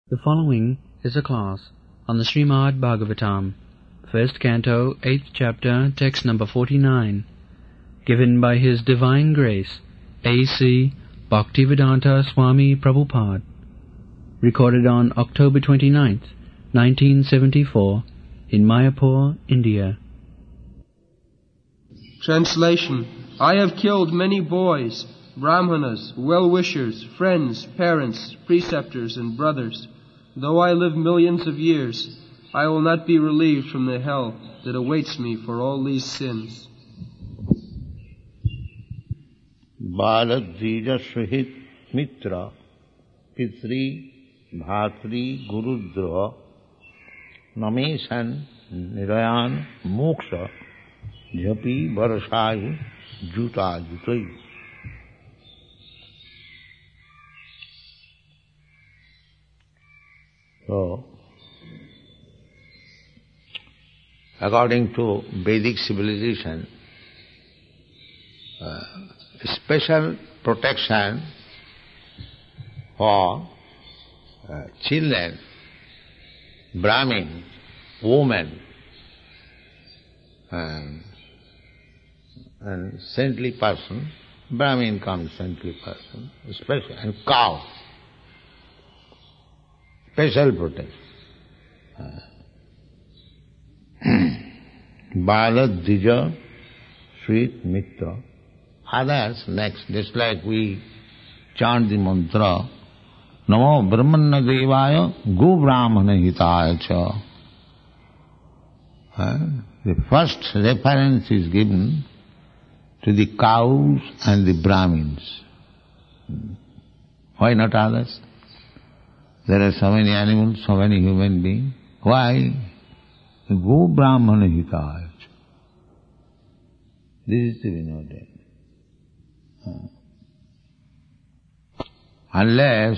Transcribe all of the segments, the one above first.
The following is a class on the Srimad Bhagavatam, first canto, 8th chapter, text number 49, given by His Divine Grace, A.C. Bhaktivedanta Swami Prabhupada, recorded on October 29th, 1974, in Mayapur, India. Translation. I have killed many boys, brahmanas, well-wishers, friends, parents, preceptors, and brothers. Though I live millions of years, I will not be relieved from the hell that awaits me for all these sins. Baladvija Sahit Mitra Pitri Bhatri Gurudra Namesan Nirayan Moksha Jhapi Varasai Juta Jutai. So, according to Vedic civilization, special protection for children, Brahmin, women, and saintly person, Brahmin comes saintly person, special, and cow. Special protection. Balad Dija, sweet mitra. Others, next, just like we chant the mantra, Namo Brahmana Devaya Go Brahmana Hitaya Cha. The first reference is given to the cows and the Brahmins. Why not others? There are so many animals, so many human beings. Why? Go Brahmana Hitaya. This is to be noted. Unless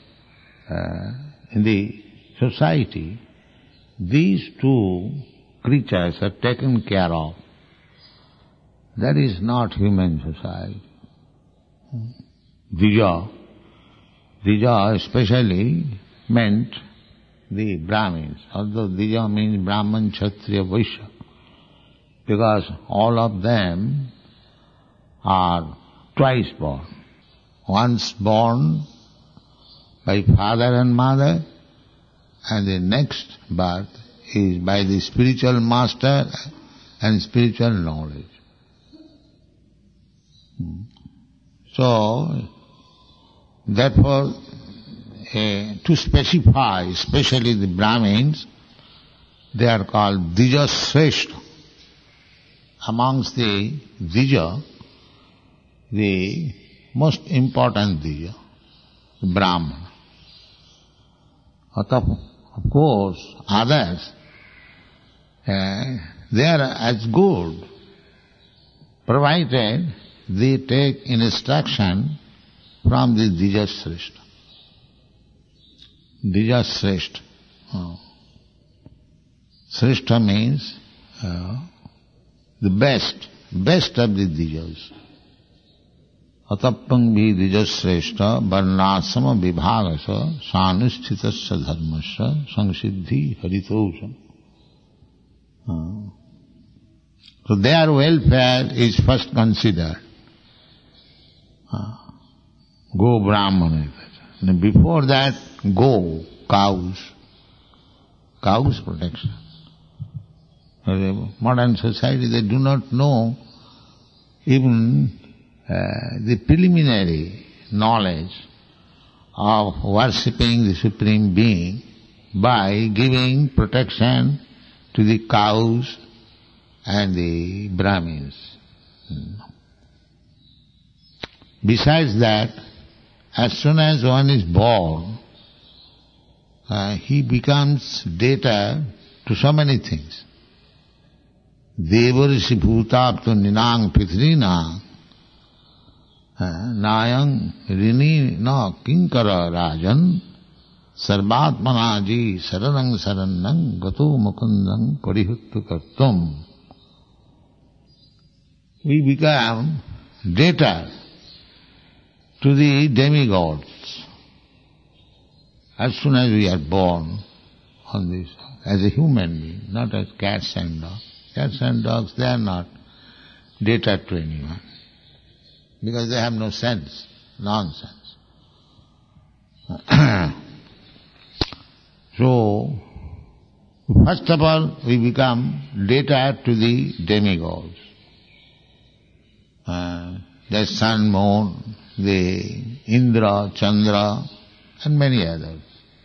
in the society these two creatures are taken care of, that is not human society. Dija especially meant the Brahmins, although Dija means Brahman, Kshatriya, Vaishya, because all of them are twice born. Once born by father and mother, and the next birth is by the spiritual master and spiritual knowledge. So, therefore, to specify, especially the Brahmins, they are called Dija Sreshta. Amongst the Dija, the most important Dija, the Brahmana. Of course, others, they are as good, provided they take instruction from the Dija Sreshta. Dija Sreshta. Sreshta means the best of the Dijas. Atappang bhi Dija Sreshta varnasama vibhagasa sanuschitasya dharmasya samsiddhi haritosam. So their welfare is first considered. Go Brahmana. And before that, go, cows protection. Modern society, they do not know even the preliminary knowledge of worshipping the Supreme Being by giving protection to the cows and the Brahmins. Besides that, as soon as one is born, he becomes debtor to so many things. Devarisi bhutapto ninang pitrina nayang rini na kinkara rajan sarvatmanaji saranang sarannang gato mukundang parihuttu kartum. We become debtor to the demigods. as soon as we are born on this, as a human being, not as cats and dogs. Cats and dogs, they are not data to anyone, because they have no sense, nonsense. So, first of all, we become data to the demigods. The sun, moon, the Indra, Chandra, and many others.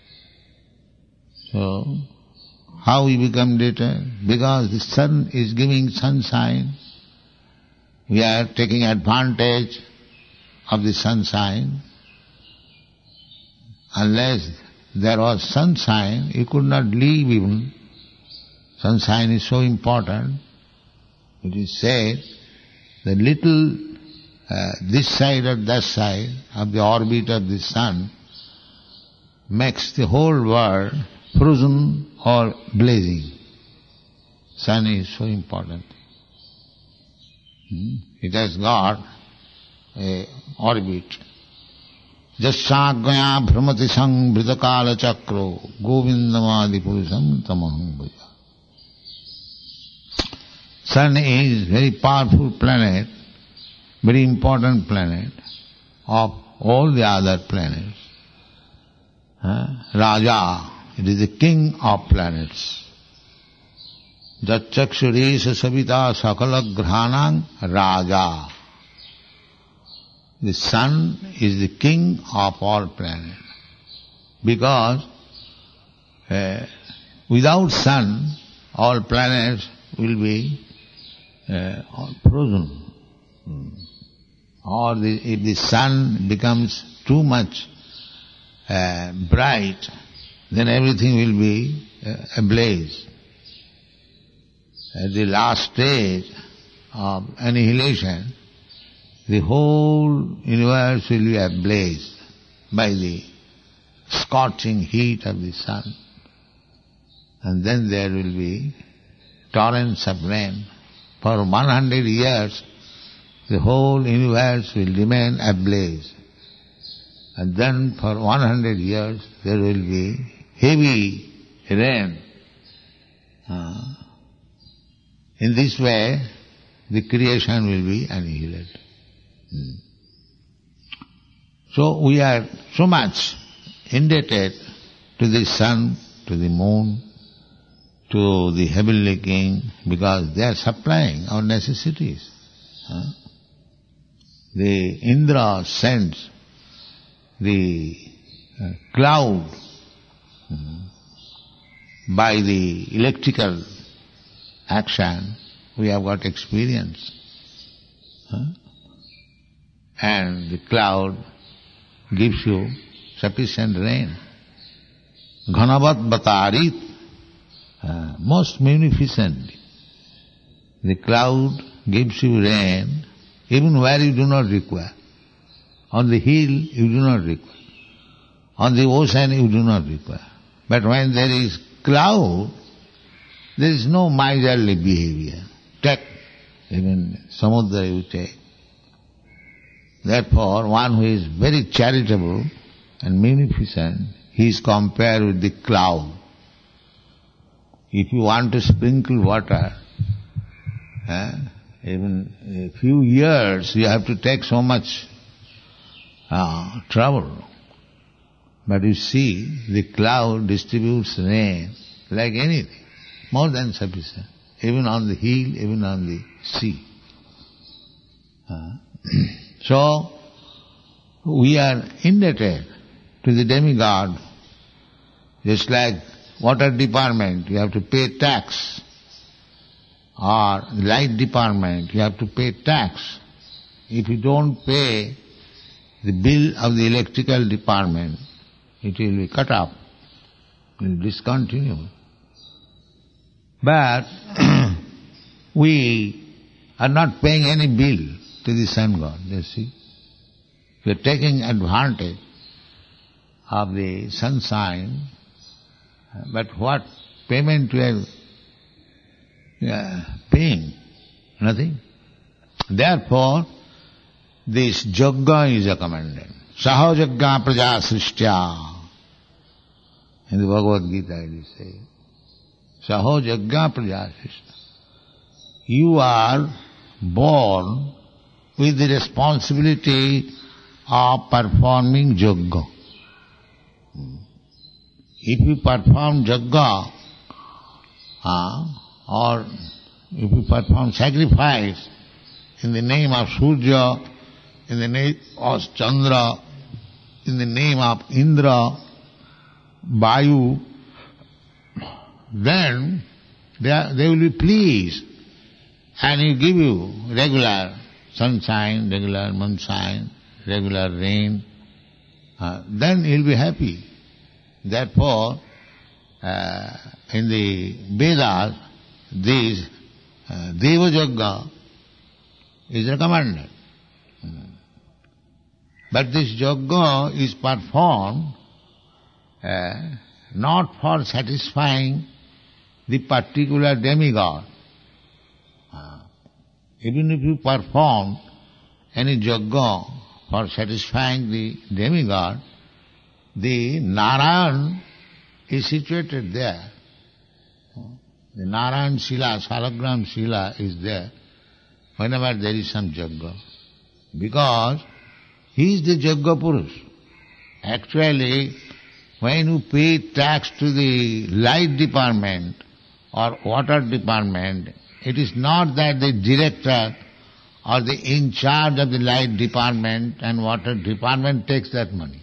So, how we become data? Because the sun is giving sunshine. We are taking advantage of the sunshine. Unless there was sunshine, you could not live even. Sunshine is so important. It is said, the little this side or that side of the orbit of the sun makes the whole world frozen or blazing. Sun is so important. It has got a orbit. Jassagaya bhramati sang bhritakala chakro govindamadi purusam tamaham bhaja. Sun is very powerful planet, very important planet of all the other planets. Raja, it is the king of planets. Jatchakshuresha savita sakala grhanang Raja. The sun is the king of all planets. Because without sun, all planets will be frozen. Or if the sun becomes too much bright, then everything will be ablaze. At the last stage of annihilation, the whole universe will be ablaze by the scorching heat of the sun. And then there will be torrents of rain. For 100 years, the whole universe will remain ablaze. And then for 100 years, there will be heavy rain. In this way, the creation will be annihilated. So we are so much indebted to the sun, to the moon, to the heavenly king, because they are supplying our necessities. The Indra sends the cloud by the electrical action. We have got experience. And the cloud gives you sufficient rain. Ghanavat batarit, most magnificent. The cloud gives you rain even where you do not require. On the hill you do not require. On the ocean you do not require. But when there is cloud, there is no miserly behavior. Take even samudra you take. Therefore, one who is very charitable and magnificent, he is compared with the cloud. If you want to sprinkle water, even a few years you have to take so much trouble. But you see, the cloud distributes rain like anything, more than sufficient, even on the hill, even on the sea. So, we are indebted to the demigod, just like water department, you have to pay tax, or the light department, you have to pay tax. If you don't pay the bill of the electrical department, it will be cut off, it will discontinue. But we are not paying any bill to the sun god, you see. We are taking advantage of the sunshine, but what payment we are paying? Nothing. Therefore, this yajna is recommended. Sahajagga praja srishtya. In the Bhagavad Gita it is said, Saho Yajna Prajasishta. You are born with the responsibility of performing yajna. If you perform yajna, or if you perform sacrifice in the name of Surya, in the name of Chandra, in the name of Indra, Vayu, then they will be pleased and he give you regular sunshine, regular moonshine, regular rain, then he will be happy. Therefore, in the Vedas, this Deva Yajna is recommended. But this yajna is performed not for satisfying the particular demigod. Even if you perform any yajna for satisfying the demigod, the Narayan is situated there. The Narayan Shila, Salagram Shila is there whenever there is some yajna. Because he is the Yajna Purush. Actually, when you pay tax to the light department or water department, it is not that the director or the in charge of the light department and water department takes that money.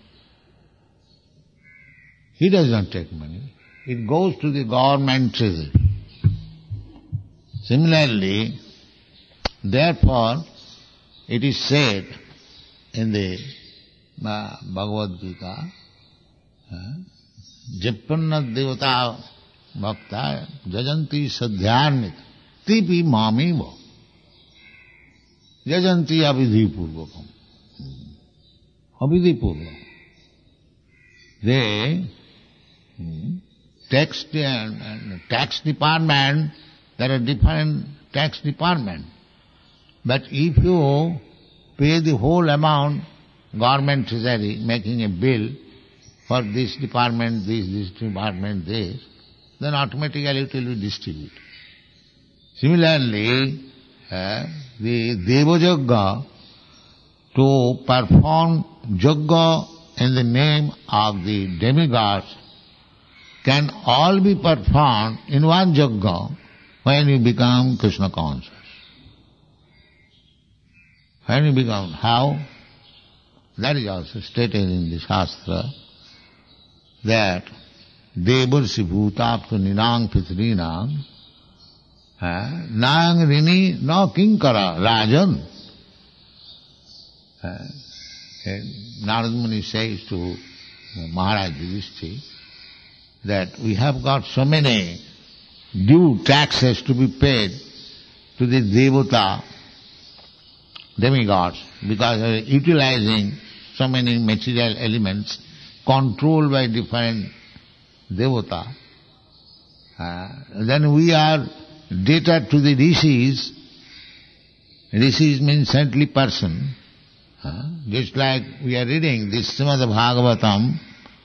He does not take money. It goes to the government treasury. Similarly, therefore, it is said in the Bhagavad Gita, Jappanna Devata Bhakta Jajanti Sadhyarnit Tipi Mamiva Jajanti Abhidhi Purvakam. Abhidhi Purvakam. They tax department, there are different tax departments. But if you pay the whole amount, government treasury making a bill for this department, this department, this, then automatically it will be distributed. Similarly, the Deva Yajna, to perform yajna in the name of the demigods, can all be performed in one yajna when you become Krishna conscious. When you become, how? That is also stated in the Shastra, that Devarsi Bhutapta Ninang Pitrinam Nang Rini No Kinkara Rajan. Narad Muni says to Maharaj Yudhishthira that we have got so many due taxes to be paid to the Devata, demigods, because we are utilizing so many material elements controlled by different Devata. Then we are debtor to the rishis. Rishis means saintly person. Just like we are reading this Srimad Bhagavatam,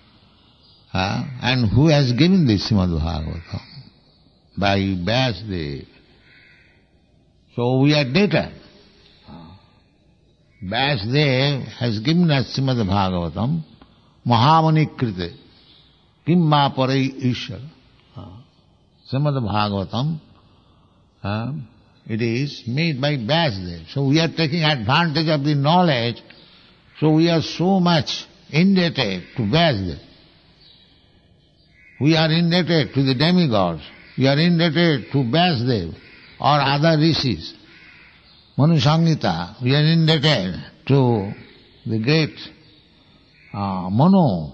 and who has given this Srimad Bhagavatam? By Vyasadeva. So we are debtor. Vyasadeva has given us Srimad Bhagavatam, Mahamani Krite, Kimma Parai Ishar. Srimad Bhagavatam, it is made by Vyasadeva. So we are taking advantage of the knowledge, so we are so much indebted to Vyasadeva. We are indebted to the demigods, we are indebted to Vyasadeva or other rishis. Manu Sangita, we are indebted to the great Manu.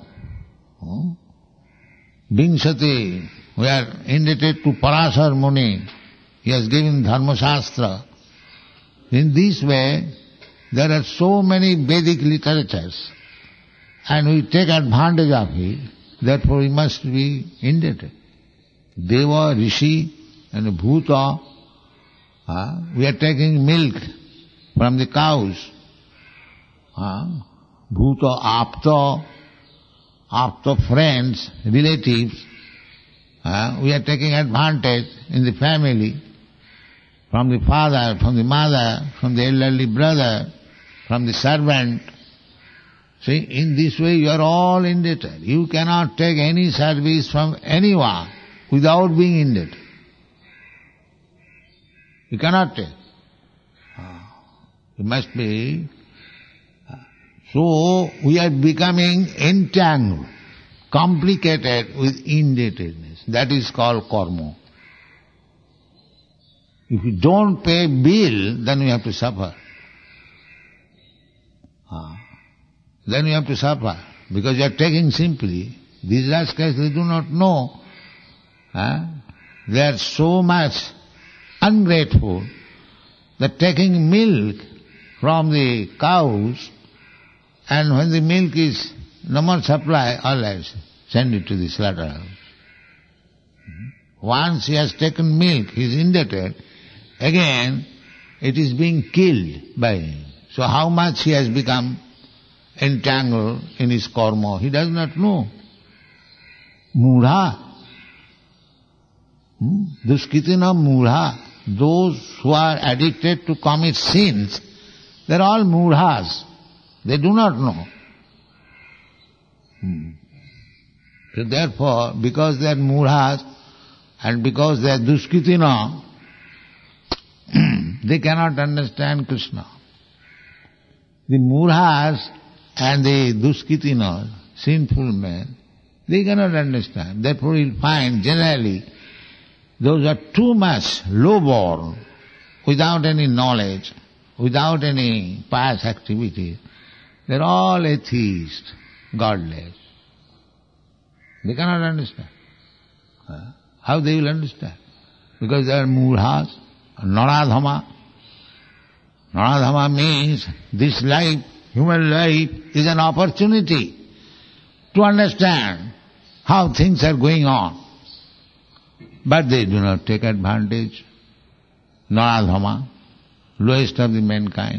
Vingsati, we are indebted to Parasar Muni. He has given Dharma Shastra. In this way, there are so many Vedic literatures, and we take advantage of it, therefore we must be indebted. Deva, Rishi and Bhuta, we are taking milk from the cows. Bhuta, Apta, after friends, relatives, we are taking advantage in the family, from the father, from the mother, from the elderly brother, from the servant. See, in this way you are all indebted. You cannot take any service from anyone without being indebted. You cannot take. It must be. So we are becoming entangled, complicated with indebtedness. That is called karma. If you don't pay bill, then you have to suffer. Then you have to suffer, because you are taking simply. These rascals, they do not know. They are so much ungrateful that taking milk from the cows, and when the milk is no more supply, all right, send it to the slaughterhouse. Once he has taken milk, he is indebted, again it is being killed by him. So how much he has become entangled in his karma, he does not know. Mudha. Duskitina mudha. Those who are addicted to commit sins, they are all mudhas. They do not know. So therefore, because they are mudhas and because they are duskitina, they cannot understand Krishna. The mudhas and the duskitina, sinful men, they cannot understand. Therefore you'll find generally those are too much low-born, without any knowledge, without any pious activity. They're all atheists, godless. They cannot understand. How they will understand? Because they are mudhas, naradhama. Naradhama means this life, human life, is an opportunity to understand how things are going on. But they do not take advantage. Naradhama, lowest of the mankind.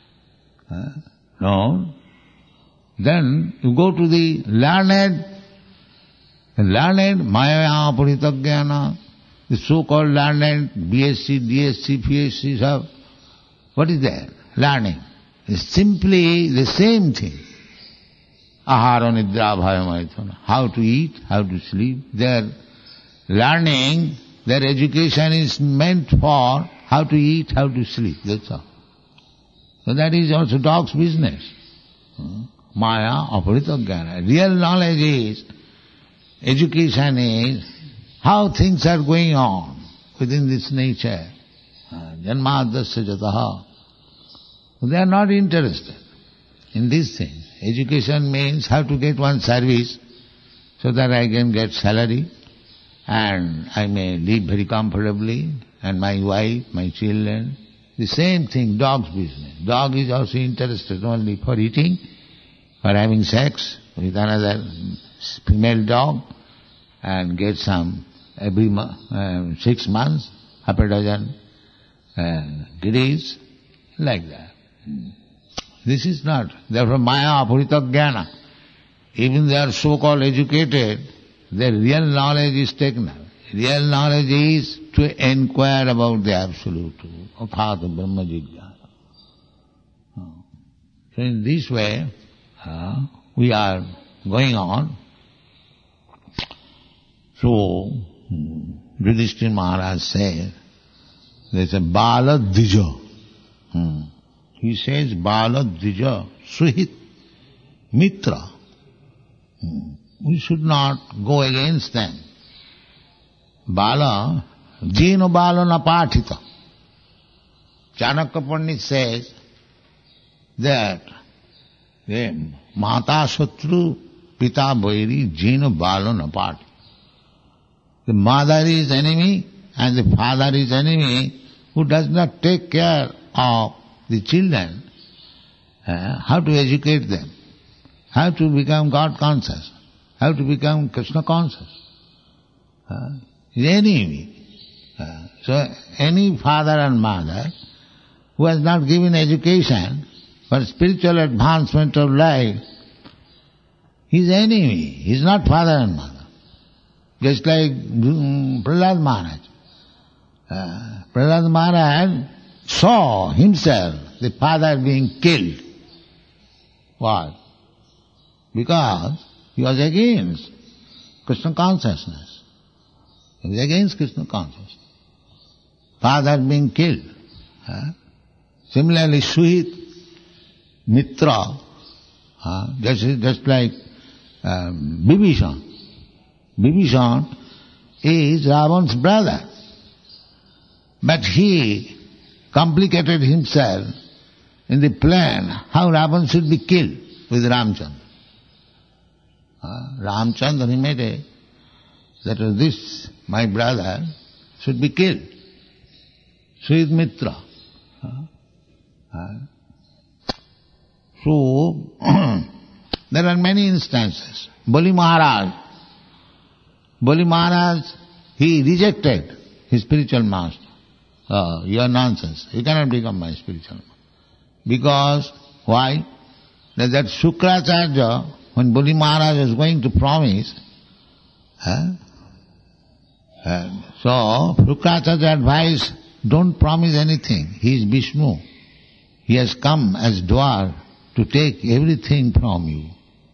No. Then you go to the learned maya paritaggyana, the so-called learned BSc, DSc, PhD, have. What is that? Learning. It's simply the same thing. Ahara nidra bhaya maithana. How to eat, how to sleep. Their learning, their education is meant for how to eat, how to sleep. That's all. So that is also dog's business. Maya aparita jnana. Real knowledge is, education is how things are going on within this nature. Janmadasya jataha. They are not interested in these things. Education means how to get one service so that I can get salary and I may live very comfortably, and my wife, my children. The same thing, dog's business. Dog is also interested only for eating, for having sex with another female dog, and get some every 6 months, half a dozen giddies, like that. This is not. Therefore maya apurita jnana. Even they are so-called educated, their real knowledge is taken away. Real knowledge is to inquire about the Absolute, athata brahma jigyasa. So in this way, we are going on. So, Yudhishthira Maharaj says, there's a Bala Dvija. He says, Bala Dvija, Suhit, Mitra. We should not go against them. Bala, Jino Bala Napatita. Chanakya Pandit says that Mata Shatru Pita Vairi Jino Bala Napati. The mother is enemy and the father is enemy who does not take care of the children. How to educate them? How to become God conscious? How to become Krishna conscious? Is enemy. So any father and mother who has not given education for spiritual advancement of life, his enemy. He is not father and mother. Just like Prahlad Maharaj. Prahlad Maharaj saw himself, the father being killed. Why? Because he was against Krishna consciousness. He was against Krishna consciousness. Father being killed. Similarly, Suhit, Mitra, just like Bibhishan. Bibhishan is Ravan's brother. But he complicated himself in the plan how Ravan should be killed with Ramchandra. Ramchandra, he made that this, my brother, should be killed. Suhit Mitra. So, there are many instances. Bali Maharaj, he rejected his spiritual master. You are nonsense. You cannot become my spiritual master. Because, why? That Shukracharya, when Bali Maharaj was going to promise, so Shukracharya advised, don't promise anything. He is Vishnu. He has come as dwarf to take everything from you.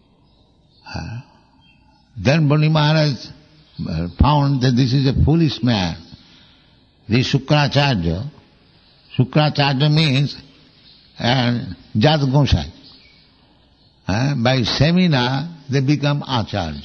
Then Bali Maharaj found that this is a foolish man. This Shukracharya means Jat Gosai. By seminar, they become Acharya.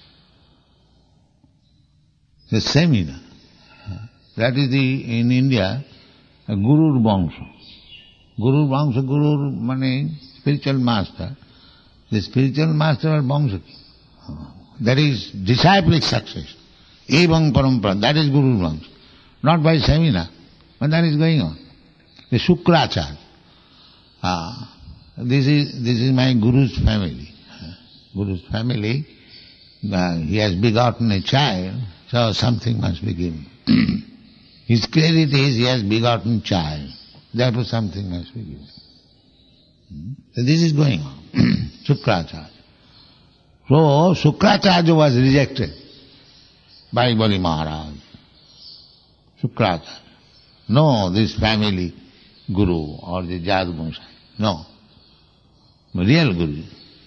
The seminar. That is in India, a Gurur Vangsha. Gurur Vangsha, Guru meaning spiritual master. The spiritual master of Vangsha. That is disciplic success. Evang Parampara, that is Guru Vangsha. Not by seminar, but that is going on. The Shukracharya. This is my Guru's family. Guru's family, he has begotten a child, so something must be given. His credit is he has begotten child, therefore something must be given. So this is going on. Shukracharya. So Shukracharya was rejected by Bali Maharaj. Shukracharya. No, this family Guru or the Jat Gosai. No. Real Guru.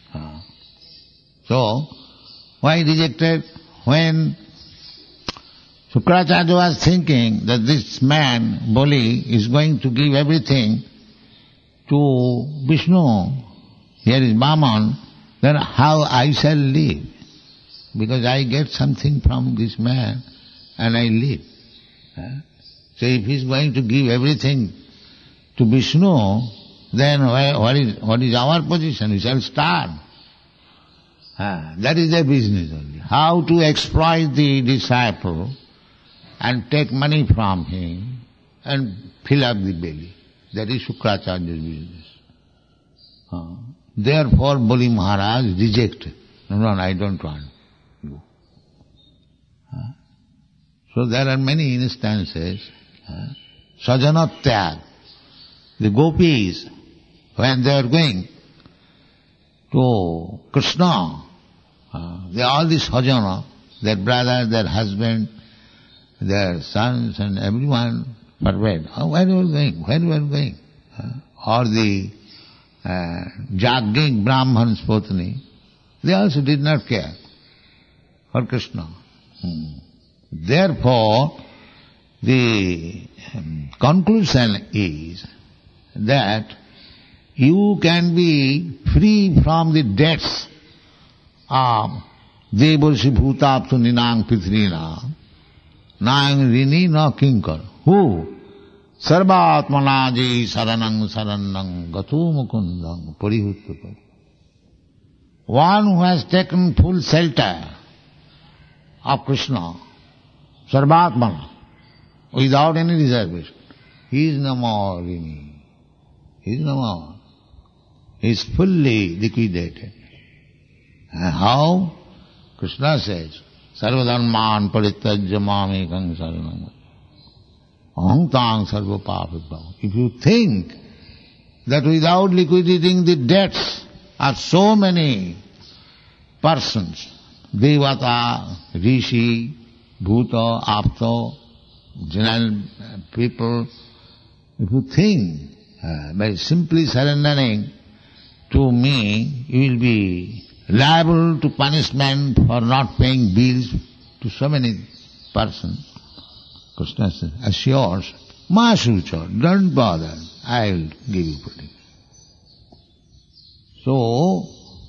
So, why rejected? When Shukracharya was thinking that this man, Bali, is going to give everything to Vishnu, here is Vaman, then how I shall live? Because I get something from this man and I live. So if he is going to give everything to Vishnu, then what is our position? We shall starve. That is their business only. How to exploit the disciple and take money from him and fill up the belly. That is Shukracharya's business. Therefore Bali Maharaj rejected. No, I don't want you. So there are many instances. Sajanatyag. The gopis, when they are going to Krishna, they all the sajana, their brother, their husband, their sons and everyone forbade. Where are you going? Where are you going? Or the Jagging Brahman's Potni, they also did not care for Krishna. Therefore, the conclusion is that you can be free from the debts of Devarshi Bhutaptu Ninang Pithrina Nang Rini no Kinkar. Who? Sarvatmanaji Saranang Saranang Gatu Mukundang Parihuttu. One who has taken full shelter of Krishna, Sarvatmana, without any reservation, he is no more Rini. He is no more. He is fully liquidated. And how? Krishna says, Sarvadharman parityajya mamekam saranam aham tang sarva papibhavam. If you think that without liquidating the debts of so many persons, Devata, Rishi, Bhuta, Apta, general people, if you think by simply surrendering to me, you will be liable to punishment for not paying bills to so many persons. Krishna assures, Ma Shucha, don't bother, I will give you pudding. So,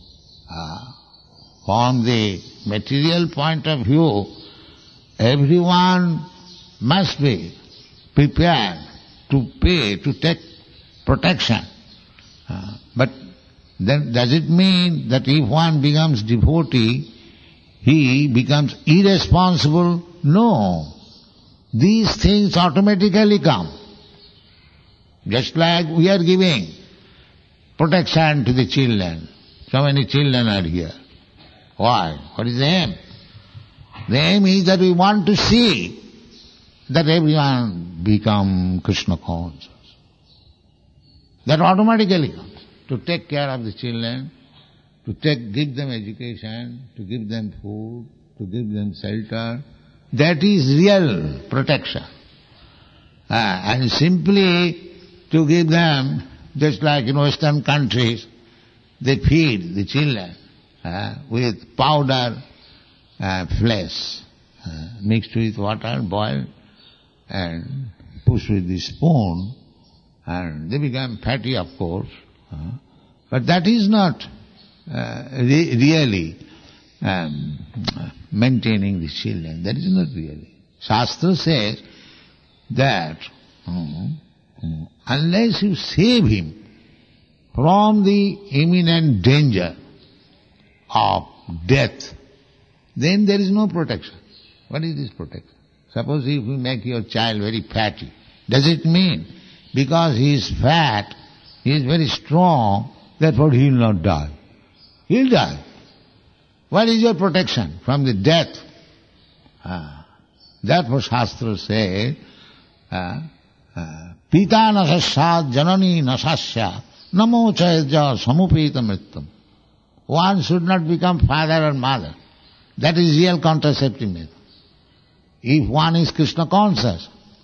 from the material point of view, everyone must be prepared to pay, to take protection. But then does it mean that if one becomes devotee, he becomes irresponsible? No. These things automatically come. Just like we are giving protection to the children. So many children are here. Why? What is the aim? The aim is that we want to see that everyone become Krishna conscious. That automatically comes. To take care of the children, to give them education, to give them food, to give them shelter. That is real protection. And simply to give them, just like in Western countries, they feed the children with powder flesh mixed with water, boiled, and pushed with the spoon, and they become fatty, of course. But that is not really maintaining the children. That is not really. Shastra says that unless you save him from the imminent danger of death, then there is no protection. What is this protection? Suppose if you make your child very fatty, does it mean because he is fat, he is very strong, therefore he will not die? He will die. What is your protection from the death? Therefore Shastra says, Pita nasasya janani nasasya namo chayaja samupita mrittam. One should not become father or mother. That is real contraceptive method. If one is Krishna conscious,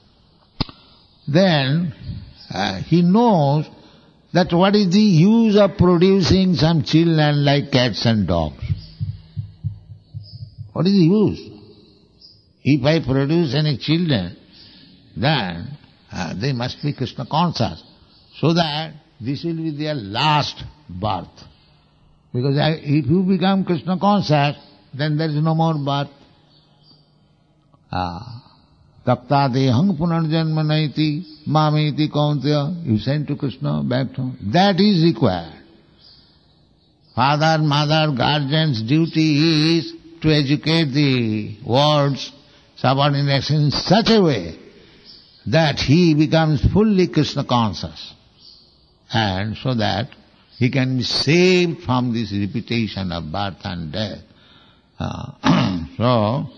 then he knows that what is the use of producing some children like cats and dogs? What is the use? If I produce any children, then they must be Krishna conscious, so that this will be their last birth. Because if you become Krishna conscious, then there is no more birth. Tapta dehang punarjanma naiti mameti kaunteya. You send to Krishna back to him. That is required. Father, mother, guardian's duty is to educate the world's subordinates in such a way that he becomes fully Krishna conscious, and so that he can be saved from this repetition of birth and death. So,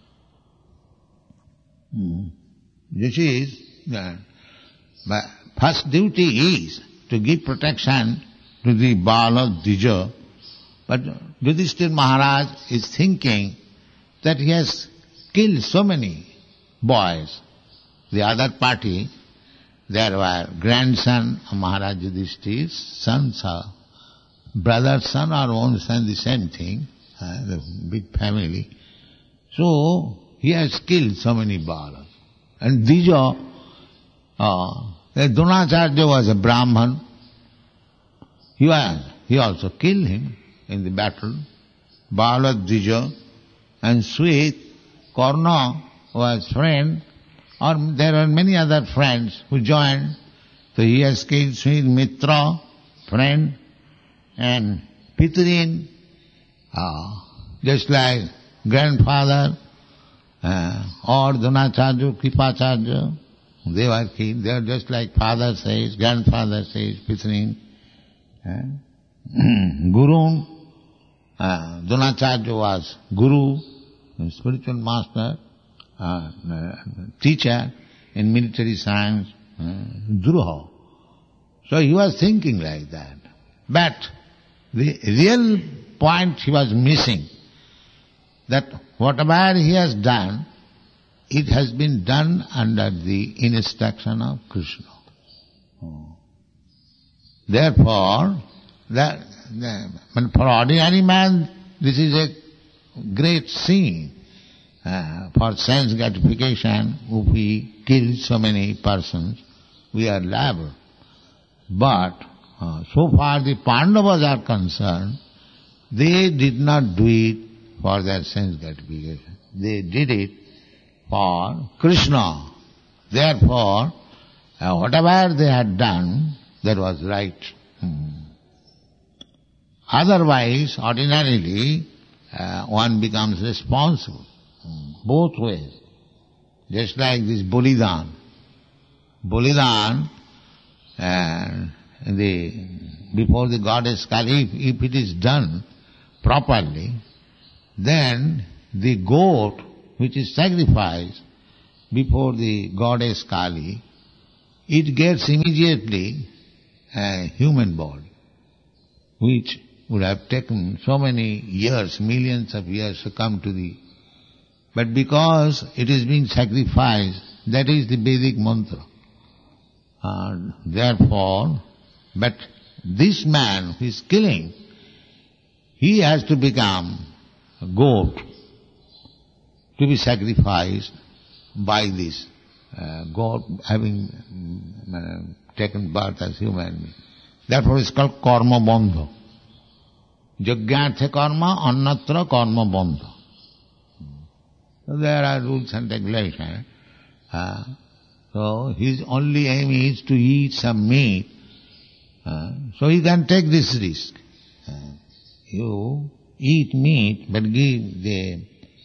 this is the first duty is to give protection to the Bala Dvija. But Yudhishthira Maharaj is thinking that he has killed so many boys. The other party, there were grandson of Maharaj Yudhishthira's sons, brother, son or own son, the same thing, the big family. So he has killed so many Balas. And Dvija, Dronacharya was a Brahman. He also killed him in the battle. Bala Dvija and Sweet, Karna was friend, or there are many other friends who joined. So he has killed Sweet Mitra, friend, and Pitrin, just like grandfather, or Dronacharya, Kripacharya, they were killed. They are just like father says, grandfather says, Pitrin. Guru, Dronacharya was guru, spiritual master, teacher in military science, Druha. So he was thinking like that. But the real point he was missing, that whatever he has done, it has been done under the instruction of Krishna. Therefore, for ordinary man, this is a great sin. For sense gratification, if we kill so many persons, we are liable. But so far the Pandavas are concerned, they did not do it for their sense gratification. They did it for Krishna. Therefore, whatever they had done, that was right. Otherwise, ordinarily, one becomes responsible. Both ways. Just like this Bolidan. Bolidan, before the goddess Kali, if it is done properly, then the goat which is sacrificed before the goddess Kali, it gets immediately a human body, which would have taken so many years, millions of years to come to the... But because it is being sacrificed, that is the Vedic mantra. Therefore, but this man who is killing, he has to become a goat to be sacrificed by this goat having taken birth as human. Therefore it's called karma bandha. Yajñartha karma, annatra karma bandha. So there are rules and regulations. So his only aim is to eat some meat. So he can take this risk. You eat meat, but give the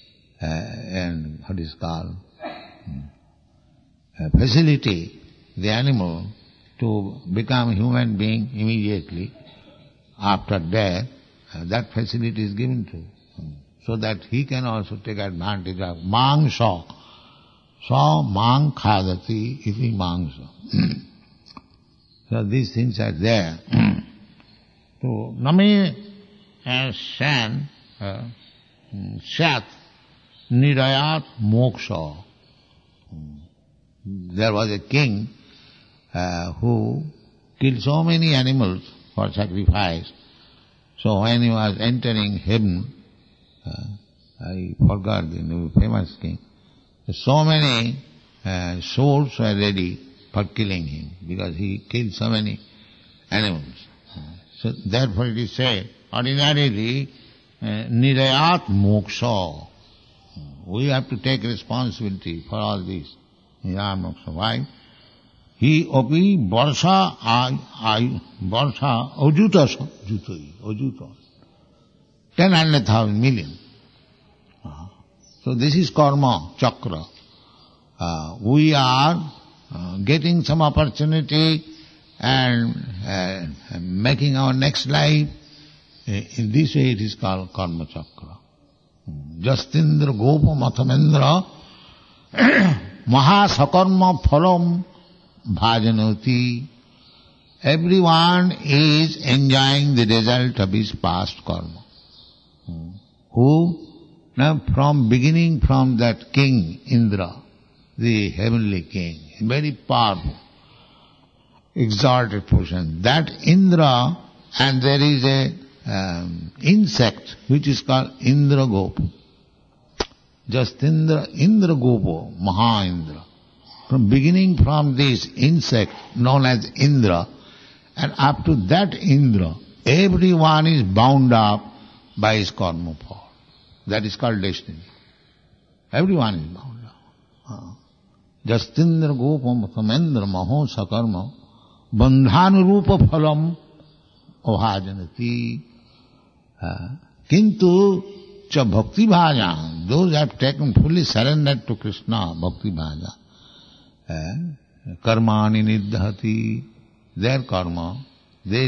facility, the animal, to become human being immediately after death. That facility is given to him, so that he can also take advantage of mangsa. Sa mang khadati iti mangsa. So these things are there. So nami san sat nirayat moksha. There was a king who killed so many animals for sacrifice. So when he was entering heaven, I forgot the name, famous king, so many souls were ready for killing him because he killed so many animals. So therefore it is said, ordinarily, nirayat moksha. We have to take responsibility for all this. Nirayat moksha. Why? He opi varsha ajutas, ajutas. 10,000 million. So this is karma chakra. We are getting some opportunity and making our next life. In this way it is called karma chakra. Justindra gopa mathamendra mahasakarma phalam bhajanoti. Everyone is enjoying the result of his past karma. Who? Now beginning from that king Indra, the heavenly king, very powerful, exalted person. That Indra, and there is a insect which is called Indra Gopa. Just Indra Gopa, Maha Indra. Beginning from this insect known as Indra, and up to that Indra, everyone is bound up by his karma power. That is called destiny. Everyone is bound up. Justindra Gopam Samendra Maho Sakarma Bandhanurupa Phalam Abhajanati. Kintu cha bhakti bhaja, those have taken fully surrendered to Krishna, bhakti bhaja. Karmani niddhati, their karma, they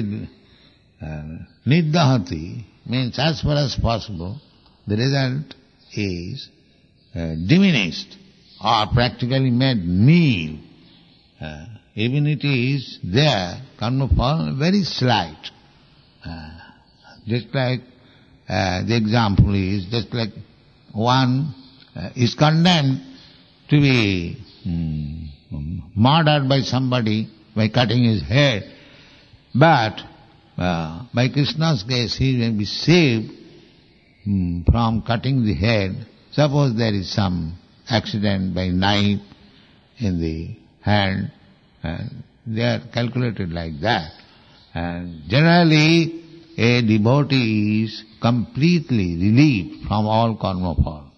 niddhati means as far as possible, the result is diminished or practically made nil. Even it is there, karma fall, very slight. Just like the example is just like one is condemned to be murdered by somebody by cutting his head. But by Krishna's grace, he will be saved from cutting the head. Suppose there is some accident by knife in the hand, and they are calculated like that. And generally, a devotee is completely relieved from all karma fall.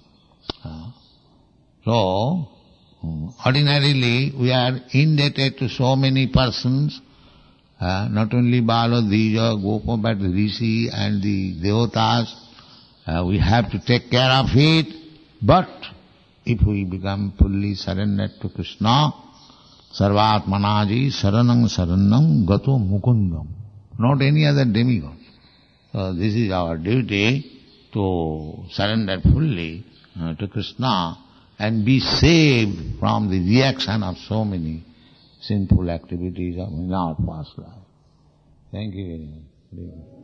So, ordinarily, we are indebted to so many persons, not only Bala, Dvija, Gopa, but the Rishi and the Devatas. We have to take care of it, but if we become fully surrendered to Krishna, Sarvatmanaji Saranam Saranam Gato Mukundam, not any other demigod. So this is our duty, to surrender fully to Krishna and be saved from the reaction of so many sinful activities in our past life. Thank you very much.